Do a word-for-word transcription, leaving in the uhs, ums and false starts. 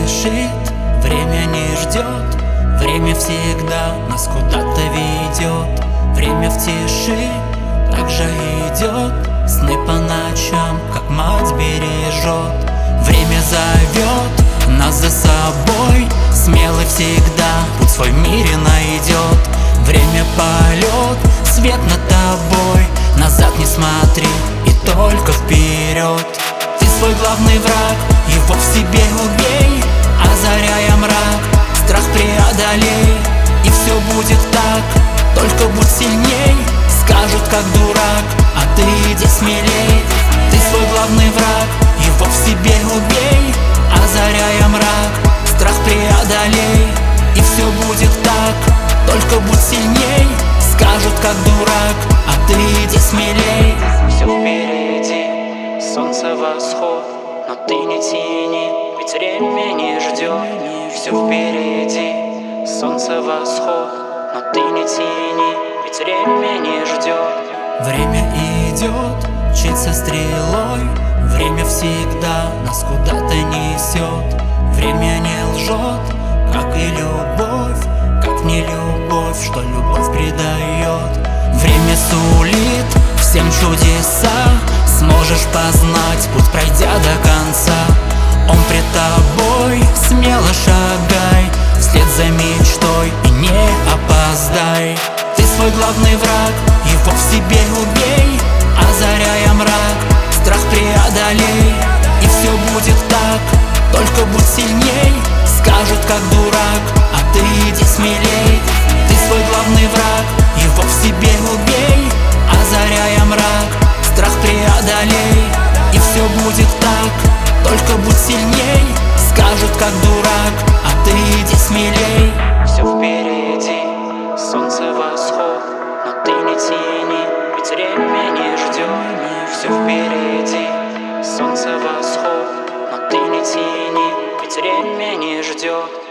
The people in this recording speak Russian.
спешит, время не ждет. Время всегда нас куда-то ведет. Время в тиши также идет. Сны по ночам, как мать бережет. Время зовет нас за собой. Смелый всегда путь свой в мире найдет. Время полет, свет над тобой. Назад не смотри и только вперед. Ты свой главный враг, его в себе убей. Озаряя мрак, страх преодолей. И все будет так, только будь сильней. Скажут как дурак, а ты иди смелей. Ты свой главный враг, его в себе убей. Озаряя мрак, страх преодолей. И все будет так, только будь сильней. Скажут как дурак, а ты иди смелей. Все впереди, солнце восход, но ты не тяни, ведь время не ждет. Все впереди, солнце восход, но ты не тяни, ведь время не ждет. Время идет, мчится стрелой. Время всегда нас куда-то несет. Время не лжет, как и любовь, как не любовь, что любовь предает. Время сулит всем чудеса. Сможешь познать путь, пройдя до конца. Он пред тобой, смело шагай вслед за мечтой и не опоздай. Ты свой главный враг, его в себе убей. Озаряя мрак, страх преодолей. И все будет так, только будь сильней. Скажут как дурак, а ты иди смелей. Ты свой главный враг, его в себе убей. Озаряя мрак, страх преодолей. И все будет так, только будь сильней. Скажут как дурак, а ты иди смелей. Все впереди, солнце восход, но ты не тяни, ведь время не ждет. Все впереди, солнце восход, но ты не тяни, ведь время не ждет.